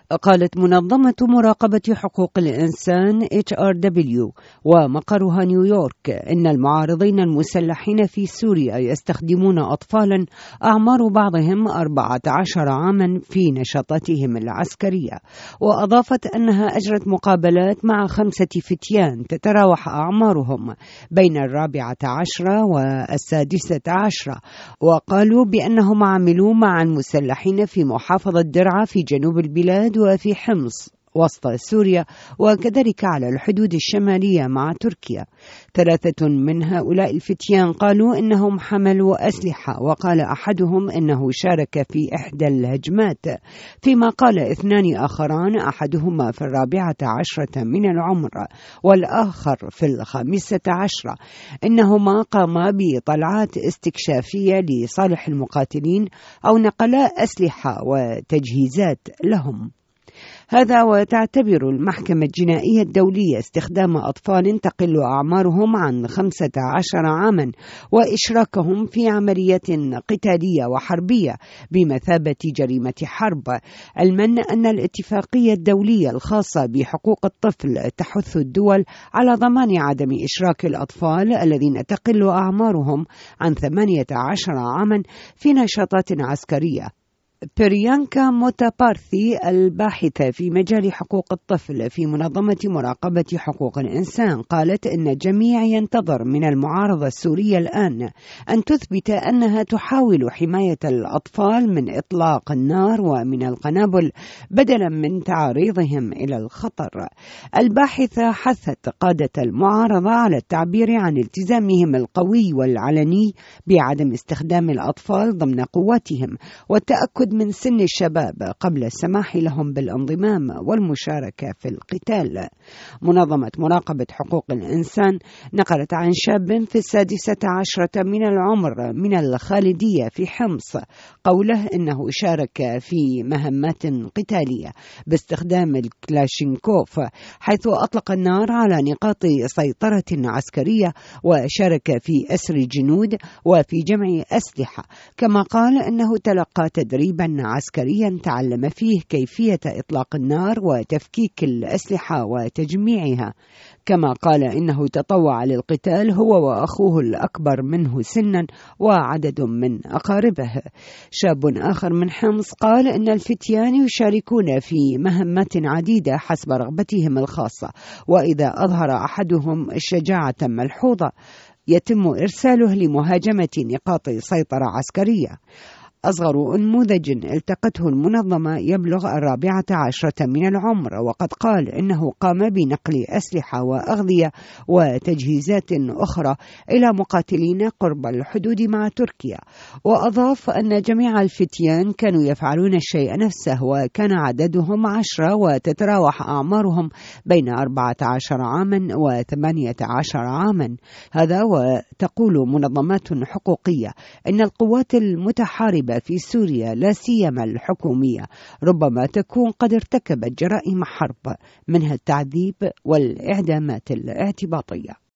قالت منظمة مراقبة حقوق الإنسان HRW ومقرها نيويورك إن المعارضين المسلحين في سوريا يستخدمون أطفالا أعمار بعضهم 14 عاما في نشاطاتهم العسكرية، وأضافت أنها أجرت مقابلات مع 5 فتيان تتراوح أعمارهم بين 14 و16، وقالوا بأنهم عملوا مع المسلحين في محافظة درعا في جنوب البلاد وفي حمص وسط سوريا، وكذلك على الحدود الشمالية مع تركيا. 3 من هؤلاء الفتيان قالوا إنهم حملوا أسلحة، وقال أحدهم إنه شارك في إحدى الهجمات، فيما قال 2 آخران أحدهما في 14 من العمر والآخر في 15 إنهما قاما بطلعات استكشافية لصالح المقاتلين أو نقلا أسلحة وتجهيزات لهم. هذا وتعتبر المحكمة الجنائية الدولية استخدام أطفال تقل أعمارهم عن 15 عاما وإشراكهم في عمليات قتالية وحربية بمثابة جريمة حرب، علما أن الاتفاقية الدولية الخاصة بحقوق الطفل تحث الدول على ضمان عدم إشراك الأطفال الذين تقل أعمارهم عن 18 عاما في نشاطات عسكرية. بريانكا موتابارثي الباحثة في مجال حقوق الطفل في منظمة مراقبة حقوق الإنسان قالت إن الجميع ينتظر من المعارضة السورية الآن أن تثبت أنها تحاول حماية الأطفال من إطلاق النار ومن القنابل بدلا من تعريضهم إلى الخطر. الباحثة حثت قادة المعارضة على التعبير عن التزامهم القوي والعلني بعدم استخدام الأطفال ضمن قواتهم والتأكد من سن الشباب قبل السماح لهم بالانضمام والمشاركة في القتال. منظمة مراقبة حقوق الإنسان نقلت عن شاب في 16 من العمر من الخالدية في حمص قوله إنه شارك في مهمات قتالية باستخدام الكلاشينكوف، حيث أطلق النار على نقاط سيطرة عسكرية وشارك في أسر جنود وفي جمع أسلحة، كما قال إنه تلقى تدريبا عسكريا تعلم فيه كيفية إطلاق النار وتفكيك الأسلحة وتجميعها، كما قال إنه تطوع للقتال هو وأخوه الأكبر منه سنا وعدد من أقاربه. شاب آخر من حمص قال إن الفتيان يشاركون في مهمات عديدة حسب رغبتهم الخاصة، وإذا أظهر أحدهم شجاعة ملحوظة يتم إرساله لمهاجمة نقاط سيطرة عسكرية. أصغر أنموذج التقته المنظمة يبلغ 14 من العمر، وقد قال إنه قام بنقل أسلحة وأغذية وتجهيزات أخرى إلى مقاتلين قرب الحدود مع تركيا. وأضاف أن جميع الفتيان كانوا يفعلون الشيء نفسه، وكان عددهم 10 وتتراوح أعمارهم بين 14 عاما و18 عاما. هذا وتقول منظمات حقوقية إن القوات المتحاربة في سوريا لا سيما الحكومية ربما تكون قد ارتكبت جرائم حرب، منها التعذيب والإعدامات الاعتباطية.